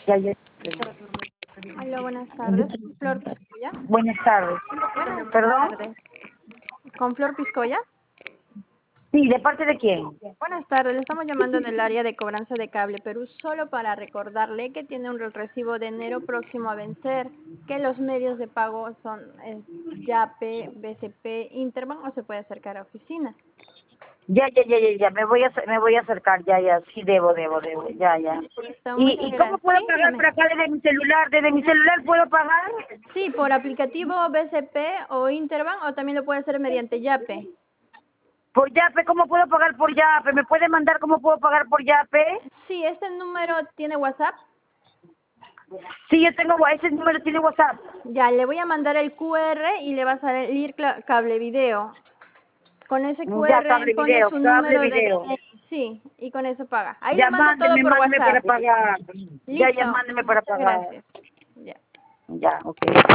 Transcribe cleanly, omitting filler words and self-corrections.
Ya, ya. Hola, buenas tardes. Flor Piscoya. Buenas tardes. Buenas ¿Perdón? tardes. ¿Con Flor Piscoya? Sí, ¿de parte de quién? Buenas tardes. Le estamos llamando del área de cobranza de Cable Perú solo para recordarle que tiene un recibo de enero próximo a vencer, que los medios de pago son Yape, BCP, Interbank o se puede acercar a oficina. Ya. Me voy a acercar, ya. Sí, debo. Ya. Listo, muchas ¿Y cómo gracias. puedo Sí, pagar dígame. por acá desde mi celular? ¿Desde mi celular puedo pagar? Sí, por aplicativo BCP o Interbank o también lo puede hacer mediante Yape. Por Yape, ¿cómo puedo pagar por Yape? ¿Me puede mandar cómo puedo pagar por Yape? Sí, este número tiene WhatsApp. Sí, yo tengo, ese número tiene WhatsApp. Ya, le voy a mandar el QR y le va a salir cable video. Con ese Ya, QR cable pone video, su cable número de video. DNI, sí, y con eso paga. Ahí le Ya, mando todo por mándeme para WhatsApp. pagar. Ya, Listo, mándeme para muchas pagar. gracias. Ya. Ya, ok.